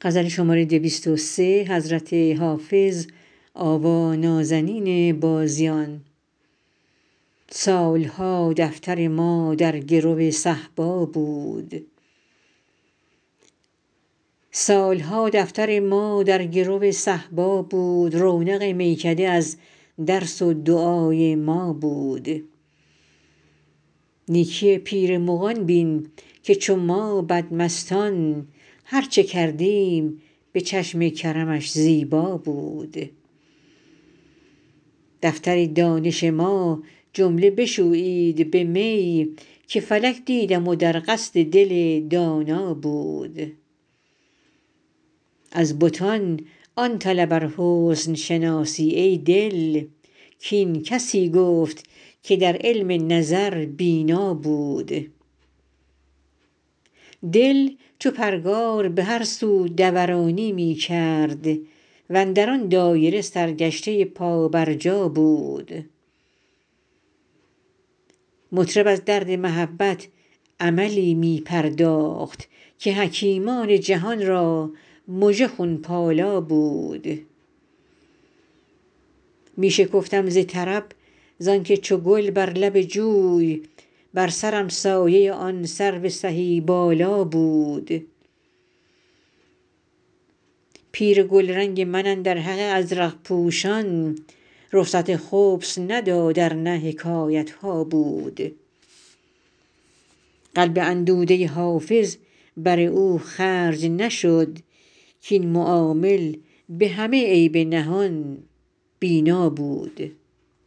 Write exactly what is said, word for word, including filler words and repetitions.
سال ها دفتر ما در گرو صهبا بود رونق میکده از درس و دعای ما بود نیکی پیر مغان بین که چو ما بدمستان هر چه کردیم به چشم کرمش زیبا بود دفتر دانش ما جمله بشویید به می که فلک دیدم و در قصد دل دانا بود از بتان آن طلب ار حسن شناسی ای دل کاین کسی گفت که در علم نظر بینا بود دل چو پرگار به هر سو دورانی می کرد و اندر آن دایره سرگشته پابرجا بود مطرب از درد محبت عملی می پرداخت که حکیمان جهان را مژه خون پالا بود می شکفتم ز طرب زانک چو گل بر لب جوی بر سرم سایه آن سرو سهی بالا بود پیر گلرنگ من اندر حق ازرق پوشان رخصت خبث نداد ار نه حکایت ها بود قلب اندوده حافظ بر او خرج نشد کاین معامل به همه عیب نهان بینا بود